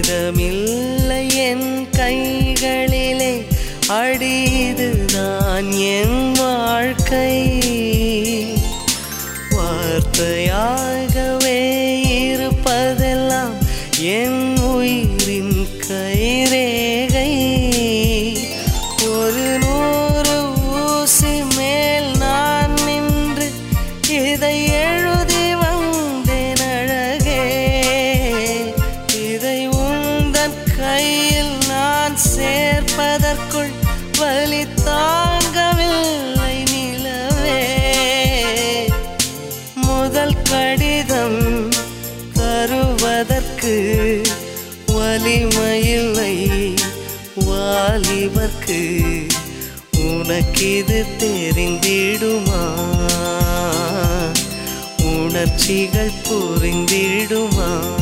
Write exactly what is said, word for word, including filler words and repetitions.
வேகமில்லை என் கைகளிலே அடிதுதான் என் வாழ்க்கை வார்த்தையாகவே இருப்பதெல்லாம் என் உயிரின் கைரேகை ஒரு நூறு ஊசி மேல் நான் நின்று இதை எழுதி வந்தேன் அழகே இதை உந்தன் கையில் நான் சேர்ப்பதற்குள் வலி தாங்கவில்லை நிலவே முதல் கடிதம் தருவதற்கு வலிமையில்லை வாலிபர்க்கு உனக்கிது தெரிந்திடுமா உணர்ச்சிகள் புரிந்திடுமா